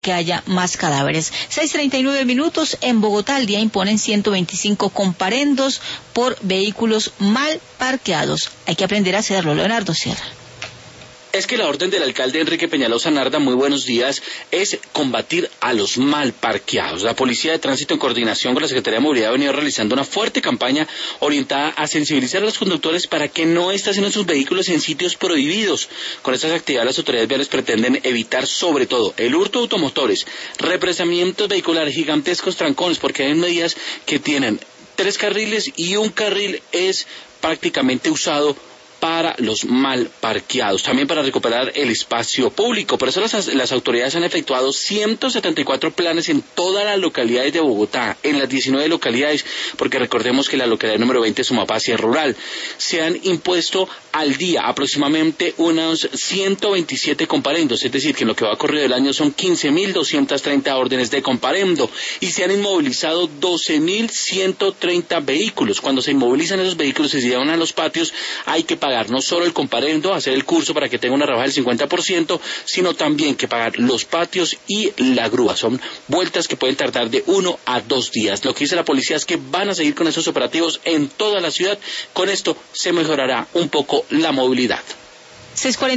que haya más cadáveres. 6:39 minutos. En Bogotá al día imponen 125 comparendos por vehículos mal parqueados. Hay que aprender a hacerlo, Leonardo Sierra. Es que la orden del alcalde Enrique Peñalosa Narda, muy buenos días, es combatir a los mal parqueados. La Policía de Tránsito, en coordinación con la Secretaría de Movilidad, ha venido realizando una fuerte campaña orientada a sensibilizar a los conductores para que no estacionen sus vehículos en sitios prohibidos. Con estas actividades, las autoridades viales pretenden evitar, sobre todo, el hurto de automotores, represamientos vehiculares, gigantescos trancones, porque hay medidas que tienen 3 carriles y un carril es prácticamente usado para los mal parqueados, también para recuperar el espacio público. Por eso las autoridades han efectuado 174 planes en todas las localidades de Bogotá, en las 19 localidades, porque recordemos que la localidad número 20, Sumapaz, es rural. Se han impuesto al día aproximadamente unos 127 comparendos, es decir, que en lo que va corrido del año son 15.230 órdenes de comparendo, y se han inmovilizado 12.130 vehículos. Cuando se inmovilizan esos vehículos y se llevan a los patios, hay que pagar no solo el comparendo, hacer el curso para que tenga una rebaja del 50%, sino también que pagar los patios y la grúa. Son vueltas que pueden tardar de 1 a 2 días. Lo que dice la policía es que van a seguir con esos operativos en toda la ciudad. Con esto se mejorará un poco la movilidad. 6:40